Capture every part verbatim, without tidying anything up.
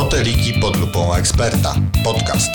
Foteliki pod lupą eksperta. Podcast.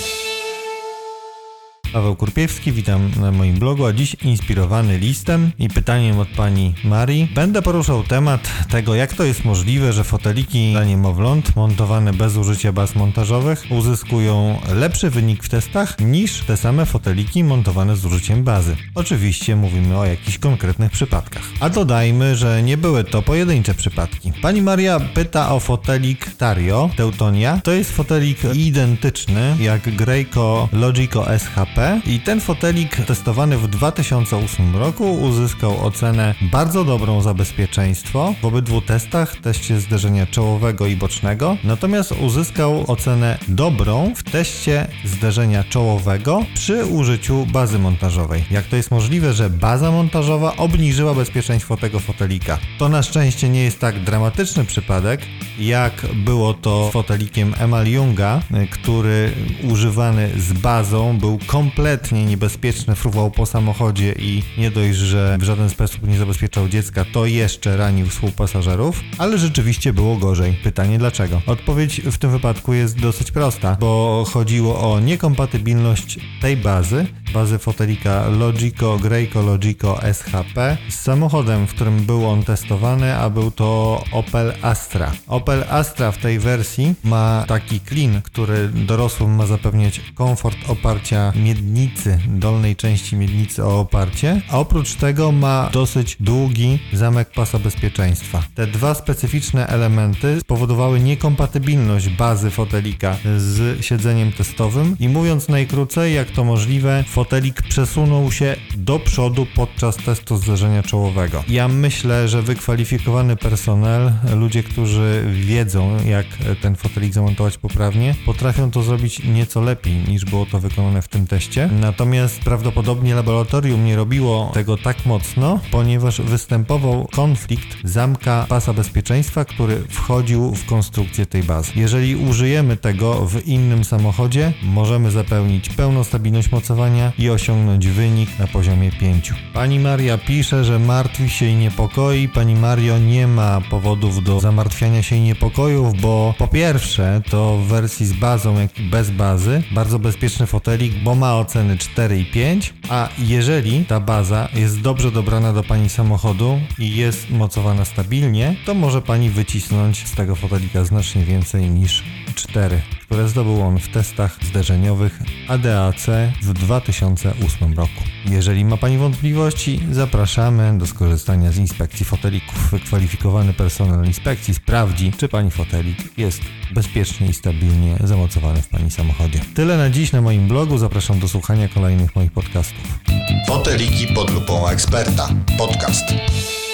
Paweł Kurpiewski, witam na moim blogu, a dziś inspirowany listem i pytaniem od pani Marii będę poruszał temat tego, jak to jest możliwe, że foteliki dla niemowląt montowane bez użycia baz montażowych uzyskują lepszy wynik w testach niż te same foteliki montowane z użyciem bazy. Oczywiście mówimy o jakichś konkretnych przypadkach. A dodajmy, że nie były to pojedyncze przypadki. Pani Maria pyta o fotelik Tario Teutonia. To jest fotelik identyczny jak Graco Logico S H P. I ten fotelik testowany w dwa tysiące ósmym roku uzyskał ocenę bardzo dobrą za bezpieczeństwo w obydwu testach, teście zderzenia czołowego i bocznego, natomiast uzyskał ocenę dobrą w teście zderzenia czołowego przy użyciu bazy montażowej. Jak to jest możliwe, że baza montażowa obniżyła bezpieczeństwo tego fotelika? To na szczęście nie jest tak dramatyczny przypadek, jak było to z fotelikiem Emaljunga, który używany z bazą był kompletnie kompletnie niebezpieczny, fruwał po samochodzie i nie dość, że w żaden sposób nie zabezpieczał dziecka, to jeszcze ranił współpasażerów, ale rzeczywiście było gorzej. Pytanie dlaczego? Odpowiedź w tym wypadku jest dosyć prosta, bo chodziło o niekompatybilność tej bazy, bazy fotelika Logico, Graco Logico S H P z samochodem, w którym był on testowany, a był to Opel Astra. Opel Astra w tej wersji ma taki klin, który dorosłym ma zapewniać komfort oparcia miednicy, dolnej części miednicy o oparcie, a oprócz tego ma dosyć długi zamek pasa bezpieczeństwa. Te dwa specyficzne elementy spowodowały niekompatybilność bazy fotelika z siedzeniem testowym i mówiąc najkrócej, jak to możliwe, fotelik przesunął się do przodu podczas testu zderzenia czołowego. Ja myślę, że wykwalifikowany personel, ludzie, którzy wiedzą, jak ten fotelik zamontować poprawnie, potrafią to zrobić nieco lepiej niż było to wykonane w tym teście. Natomiast prawdopodobnie laboratorium nie robiło tego tak mocno, ponieważ występował konflikt zamka pasa bezpieczeństwa, który wchodził w konstrukcję tej bazy. Jeżeli użyjemy tego w innym samochodzie, możemy zapełnić pełną stabilność mocowania i osiągnąć wynik na poziomie pięć. Pani Maria pisze, że martwi się i niepokoi. Pani Mario, nie ma powodów do zamartwiania się i niepokojów, bo po pierwsze to w wersji z bazą, jak i bez bazy bardzo bezpieczny fotelik, bo ma oceny cztery i pięć, a jeżeli ta baza jest dobrze dobrana do pani samochodu i jest mocowana stabilnie, to może pani wycisnąć z tego fotelika znacznie więcej niż cztery, które zdobył on w testach zderzeniowych A D A C w dwa tysiące ósmym roku. Jeżeli ma pani wątpliwości, zapraszamy do skorzystania z inspekcji fotelików. Wykwalifikowany personel inspekcji sprawdzi, czy pani fotelik jest bezpiecznie i stabilnie zamocowany w pani samochodzie. Tyle na dziś na moim blogu. Zapraszam do słuchania kolejnych moich podcastów. Foteliki pod lupą eksperta. Podcast.